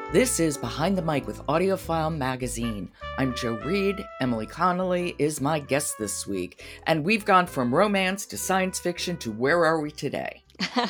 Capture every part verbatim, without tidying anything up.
This is Behind the Mic with AudioFile Magazine. I'm Jo Reed. Emily Connolly is my guest this week, and we've gone from romance to science fiction to where are we today?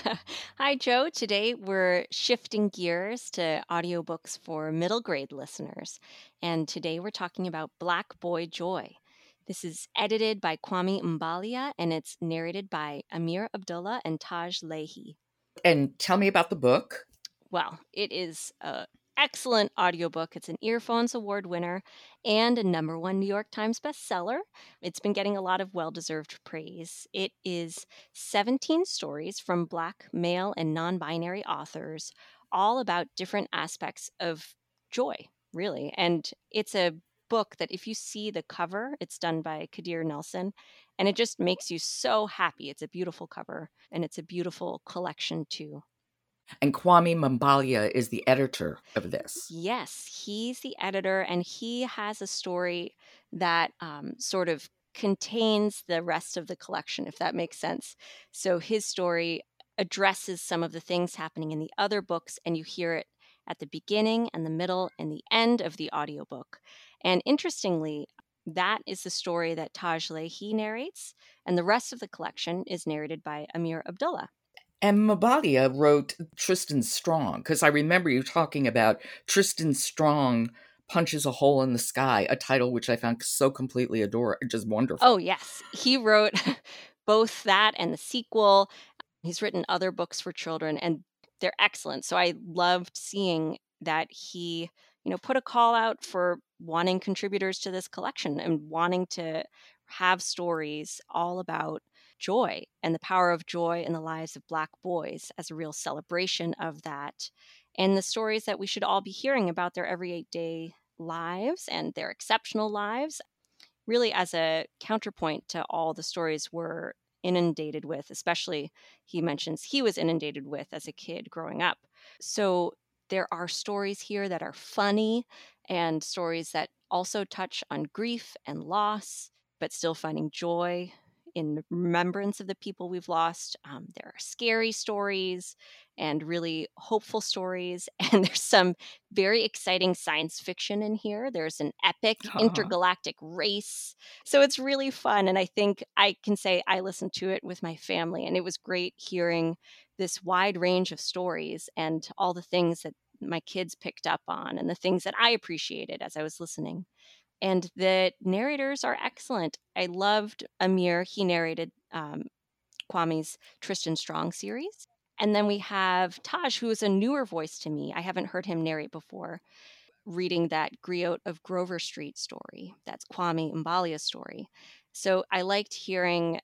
Hi, Jo. Today we're shifting gears to audiobooks for middle grade listeners. And today we're talking about Black Boy Joy. This is edited by Kwame Mbalia and it's narrated by Amir Abdullah and Taj Leahy. And tell me about the book. Well, it is an excellent audiobook. It's an Earphones Award winner and a number one New York Times bestseller. It's been getting a lot of well-deserved praise. It is seventeen stories from Black, male, and non-binary authors, all about different aspects of joy, really. And it's a book that if you see the cover, it's done by Kadir Nelson, and it just makes you so happy. It's a beautiful cover, and it's a beautiful collection, too. And Kwame Mbalia is the editor of this. Yes, he's the editor, and he has a story that um, sort of contains the rest of the collection, if that makes sense. So his story addresses some of the things happening in the other books, and you hear it at the beginning and the middle and the end of the audiobook. And interestingly, that is the story that Taj Leahy narrates, and the rest of the collection is narrated by Amir Abdullah. And Mbalia wrote Tristan Strong, because I remember you talking about Tristan Strong Punches a Hole in the Sky, a title which I found so completely adorable, just wonderful. Oh, yes. He wrote both that and the sequel. He's written other books for children, and they're excellent. So I loved seeing that he, you know, put a call out for wanting contributors to this collection and wanting to have stories all about joy and the power of joy in the lives of Black boys as a real celebration of that. And the stories that we should all be hearing about their everyday lives and their exceptional lives, really as a counterpoint to all the stories we're inundated with, especially he mentions he was inundated with as a kid growing up. So there are stories here that are funny and stories that also touch on grief and loss, but still finding joy in remembrance of the people we've lost. Um, there are scary stories and really hopeful stories. And there's some very exciting science fiction in here. There's an epic Uh-huh. intergalactic race. So it's really fun. And I think I can say I listened to it with my family, and it was great hearing this wide range of stories and all the things that my kids picked up on and the things that I appreciated as I was listening. And the narrators are excellent. I loved Amir. He narrated um, Kwame's Tristan Strong series. And then we have Taj, who is a newer voice to me. I haven't heard him narrate before, reading that Griot of Grover Street story. That's Kwame Mbalia's story. So I liked hearing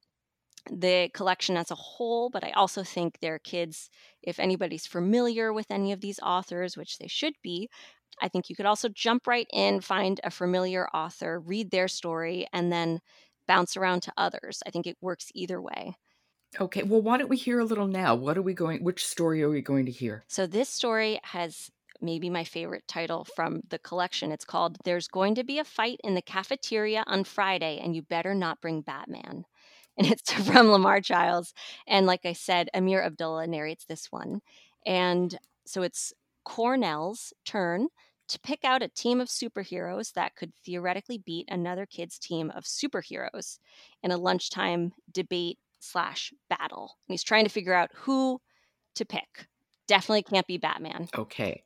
the collection as a whole, but I also think their kids, if anybody's familiar with any of these authors, which they should be, I think you could also jump right in, find a familiar author, read their story, and then bounce around to others. I think it works either way. Okay, well, why don't we hear a little now? What are we going, which story are we going to hear? So this story has maybe my favorite title from the collection. It's called There's Going to Be a Fight in the Cafeteria on Friday, and You Better Not Bring Batman. And it's from Lamar Childs. And like I said, Amir Abdullah narrates this one. And so it's Cornell's turn to pick out a team of superheroes that could theoretically beat another kid's team of superheroes in a lunchtime debate slash battle. And he's trying to figure out who to pick. Definitely can't be Batman. Okay.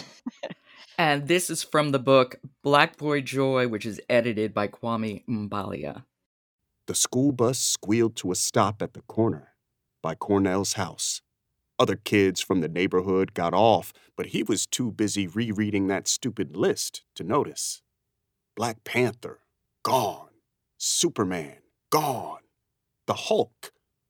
And this is from the book Black Boy Joy, which is edited by Kwame Mbalia. The school bus squealed to a stop at the corner by Cornell's house. Other kids from the neighborhood got off, but he was too busy rereading that stupid list to notice. Black Panther, gone. Superman, gone. The Hulk.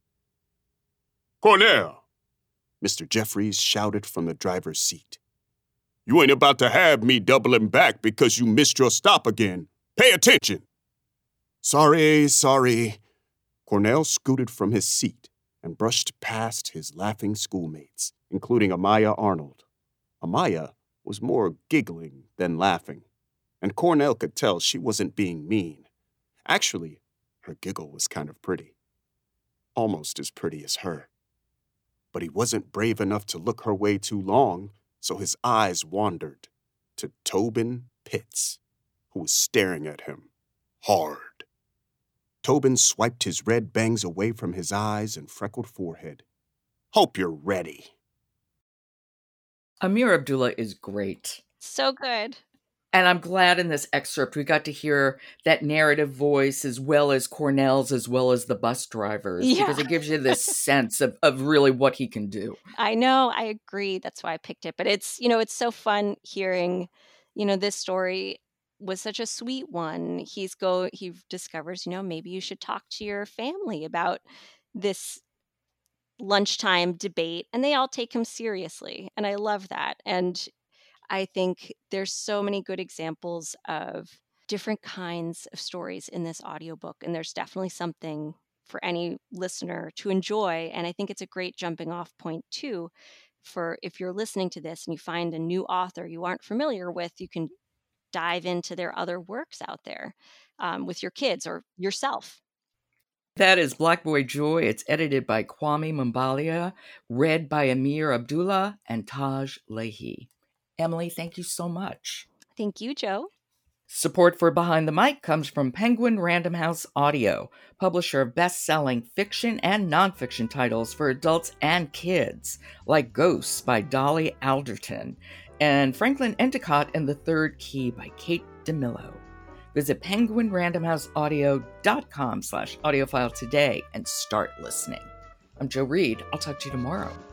Cornell! Mister Jeffries shouted from the driver's seat. You ain't about to have me doubling back because you missed your stop again. Pay attention! Sorry, sorry. Cornell scooted from his seat and brushed past his laughing schoolmates, including Amaya Arnold. Amaya was more giggling than laughing, and Cornell could tell she wasn't being mean. Actually, her giggle was kind of pretty. Almost as pretty as her. But he wasn't brave enough to look her way too long, so his eyes wandered to Tobin Pitts, who was staring at him hard. Tobin swiped his red bangs away from his eyes and freckled forehead. Hope you're ready. Amir Abdullah is great. So good. And I'm glad in this excerpt we got to hear that narrative voice as well as Cornell's, as well as the bus drivers, Yeah. because it gives you this sense of, of really what he can do. I know, I agree. That's why I picked it. But it's, you know, it's so fun hearing, you know, this story was such a sweet one. He's go, he discovers, you know, maybe you should talk to your family about this lunchtime debate, and they all take him seriously. And I love that. And I think there's so many good examples of different kinds of stories in this audiobook, and there's definitely something for any listener to enjoy. And I think it's a great jumping off point too, for if you're listening to this and you find a new author you aren't familiar with, you can dive into their other works out there um, with your kids or yourself. That is Black Boy Joy. It's edited by Kwame Mumbalia, read by Amir Abdullah and Taj Leahy. Emily, thank you so much. Thank you, Joe. Support for Behind the Mic comes from Penguin Random House Audio, publisher of best-selling fiction and nonfiction titles for adults and kids, like Ghosts by Dolly Alderton, and Franklin Endicott and the Third Key by Kate DeMillo. Visit penguin random house audio dot com slash audiophile today and start listening. I'm Joe Reed. I'll talk to you tomorrow.